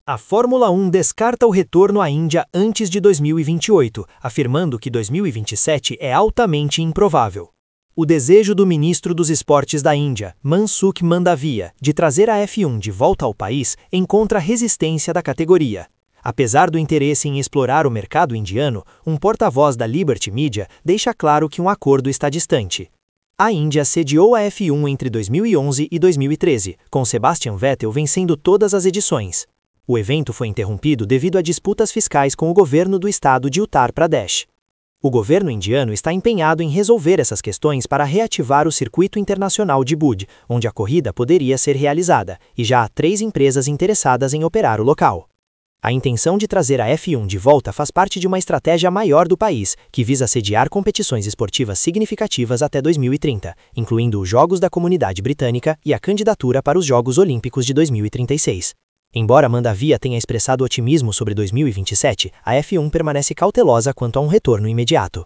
A Fórmula 1 descarta o retorno à Índia antes de 2028, afirmando que 2027 é altamente improvável. O desejo do ministro dos Esportes da Índia, Mansukh Mandaviya, de trazer a F1 de volta ao país encontra resistência da categoria. Apesar do interesse em explorar o mercado indiano, um porta-voz da Liberty Media deixa claro que um acordo está distante. A Índia sediou a F1 entre 2011 e 2013, com Sebastian Vettel vencendo todas as edições. O evento foi interrompido devido a disputas fiscais com o governo do estado de Uttar Pradesh. O governo indiano está empenhado em resolver essas questões para reativar o circuito internacional de Bhuj, onde a corrida poderia ser realizada, e já há 3 empresas interessadas em operar o local. A intenção de trazer a F1 de volta faz parte de uma estratégia maior do país, que visa sediar competições esportivas significativas até 2030, incluindo os Jogos da Comunidade Britânica e a candidatura para os Jogos Olímpicos de 2036. Embora Mandaviya tenha expressado otimismo sobre 2027, a F1 permanece cautelosa quanto a um retorno imediato.